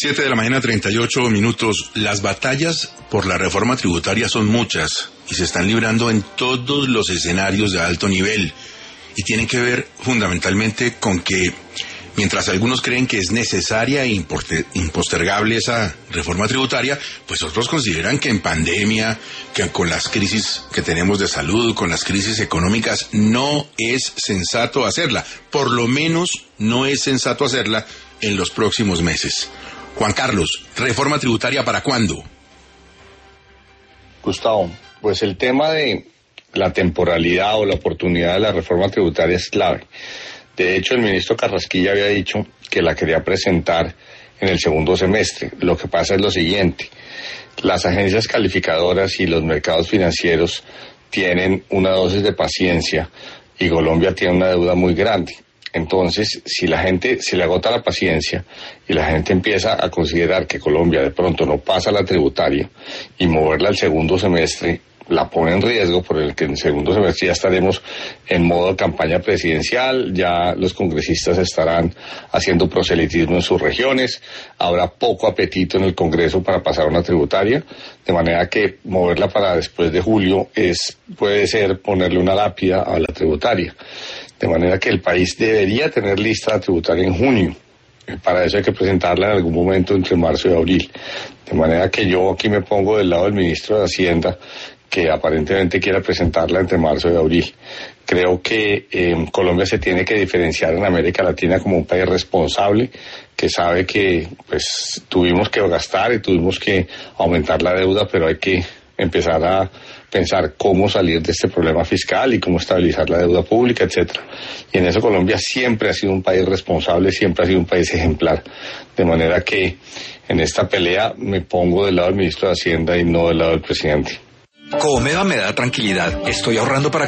7 de la mañana, 38 minutos. Las batallas por la reforma tributaria son muchas y se están librando en todos los escenarios de alto nivel y tienen que ver fundamentalmente con que mientras algunos creen que es necesaria e impostergable esa reforma tributaria, pues otros consideran que en pandemia, que con las crisis que tenemos de salud, con las crisis económicas, no es sensato hacerla. Por lo menos no es sensato hacerla en los próximos meses. Juan Carlos, ¿reforma tributaria para cuándo? Gustavo, pues el tema de la temporalidad o la oportunidad de la reforma tributaria es clave. De hecho, el ministro Carrasquilla había dicho que la quería presentar en el segundo semestre. Lo que pasa es lo siguiente: las agencias calificadoras y los mercados financieros tienen una dosis de paciencia y Colombia tiene una deuda muy grande. Entonces, si la gente se le agota la paciencia y la gente empieza a considerar que Colombia de pronto no pasa la tributaria y moverla al segundo semestre, la pone en riesgo, por el que en el segundo semestre ya estaremos en modo campaña presidencial, ya los congresistas estarán haciendo proselitismo en sus regiones, habrá poco apetito en el Congreso para pasar una tributaria, de manera que moverla para después de julio puede ser ponerle una lápida a la tributaria. De manera que el país debería tener lista la tributaria en junio. Para eso hay que presentarla en algún momento entre marzo y abril. De manera que yo aquí me pongo del lado del ministro de Hacienda, que aparentemente quiera presentarla entre marzo y abril. Creo que Colombia se tiene que diferenciar en América Latina como un país responsable, que sabe que pues tuvimos que gastar y tuvimos que aumentar la deuda, pero hay que empezar a pensar cómo salir de este problema fiscal y cómo estabilizar la deuda pública, etcétera. Y en eso Colombia siempre ha sido un país responsable, siempre ha sido un país ejemplar. De manera que en esta pelea me pongo del lado del ministro de Hacienda y no del lado del presidente. Comeva me da tranquilidad. Estoy ahorrando para